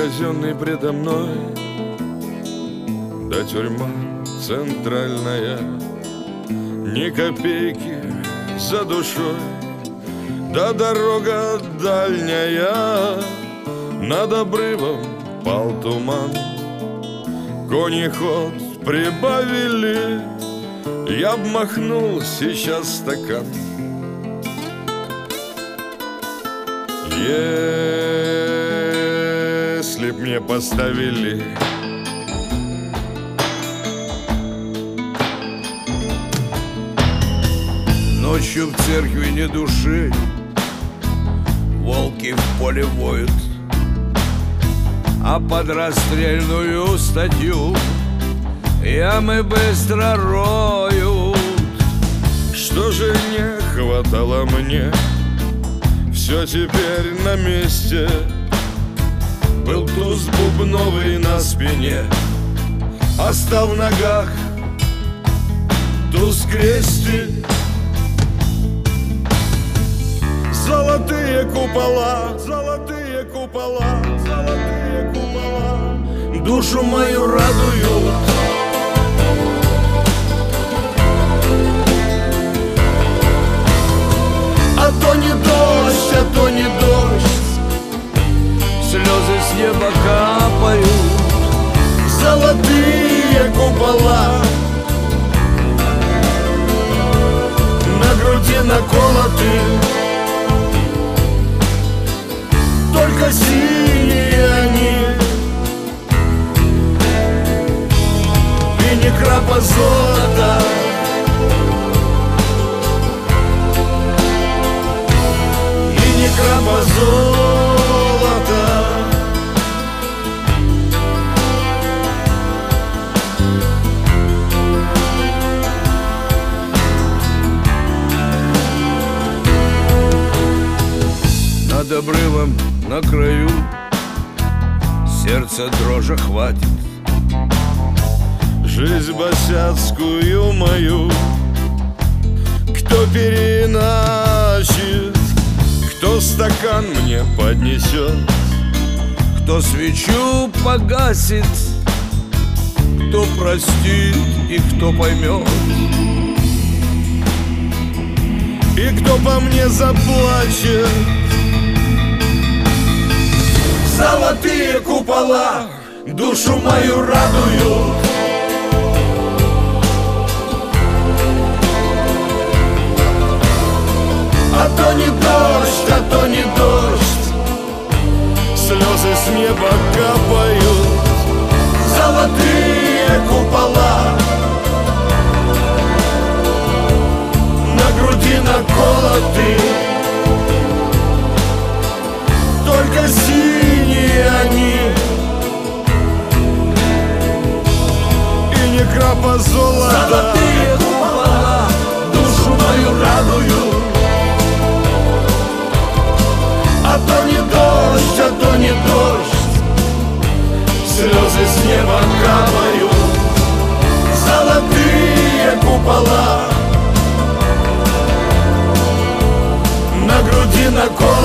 казенный предо мной, да тюрьма центральная, ни копейки за душой, да дорога дальняя. Над обрывом пал туман, кони ход прибавили, я б махнул сейчас стакан. Если б мне поставили ночью в церкви ни души, волки в поле воют, а под расстрельную статью ямы быстро роют. что же не хватало мне, все теперь на месте. Был туз бубновый на спине, а стал в ногах туз крестик. Золотые купола, золотые купола, золотые купола душу мою радуют. А то не дождь, а то не дождь, Слезы с неба капают, золотые купола на груди наколоты, только синие они, и ни крапа золота, и ни крапа золота. над обрывом на краю сердце дрожи хватит. Жизнь босяцкую мою кто переначит, кто стакан мне поднесет, Кто свечу погасит, кто простит и кто поймет, и кто по мне заплачет. Золотые купола душу мою радуют. А то не дождь, а то не дождь, слезы с неба капают. Золотые купола на груди наколоты, только синие они, и ни крапа золота. Золотые купола душу мою радуют. А то не дождь, а то не дождь, слезы с неба капают. Золотые купола на груди наколоты,